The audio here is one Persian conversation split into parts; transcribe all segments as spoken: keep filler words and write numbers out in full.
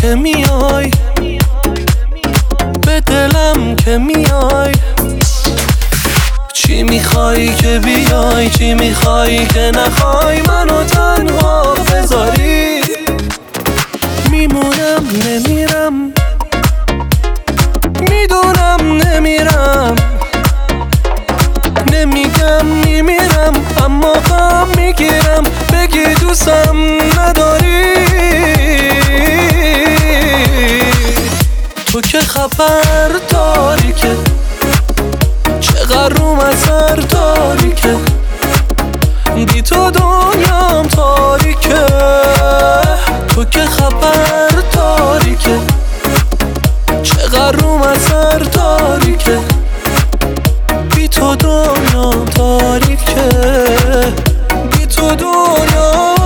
که میای، به دلم که میای. چی میخوای که بیای، چی میخوای که نخوای منو تنها بذاری. میمونم نمیرم، میدونم نمیرم، نمیگم میمیرم اما غم میگیرم. بگی دوستم نداری، تو که خبر داری که چقدر روم اثر داری که بی تو دنیام تاریکه. تو که خبر داری که چقدر روم اثر داری که بی تو دنیام تاریکه، بی تو دنیا.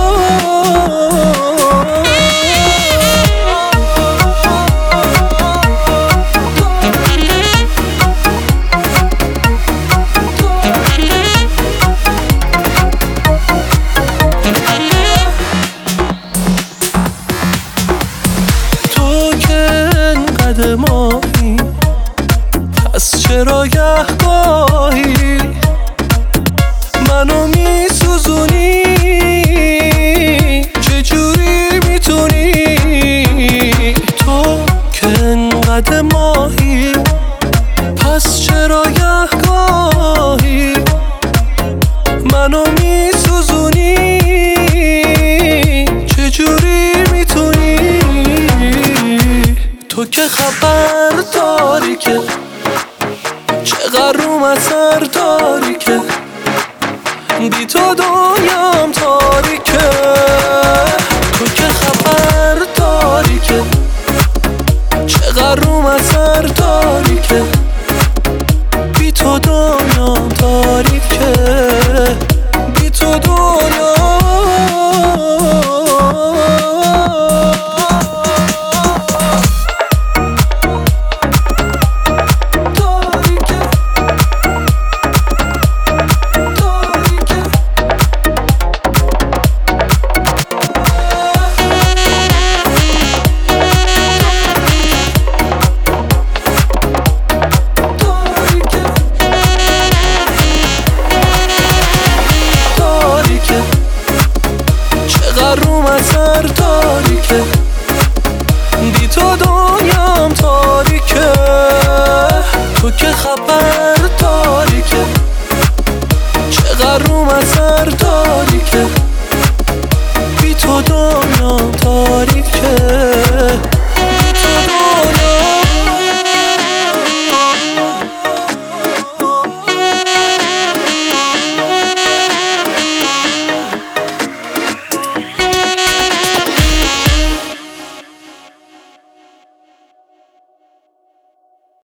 ماهی پس چرا گهگاهی منو میسوزونی؟ چجوری میتونی تو که انقدر ماهی پس چرا گهگاهی منو میسوزونی؟ چجوری میتونی تو که خبر داری که چقدر روم اثر داری که بی تو دنیام تاریکه. تو که خبر داری که چقدر روم اثر داری که بی تو دنیام تاریکه، بی تو دنیا. روم اثر داری که بی تو دنیام تاریکه. تو که خبر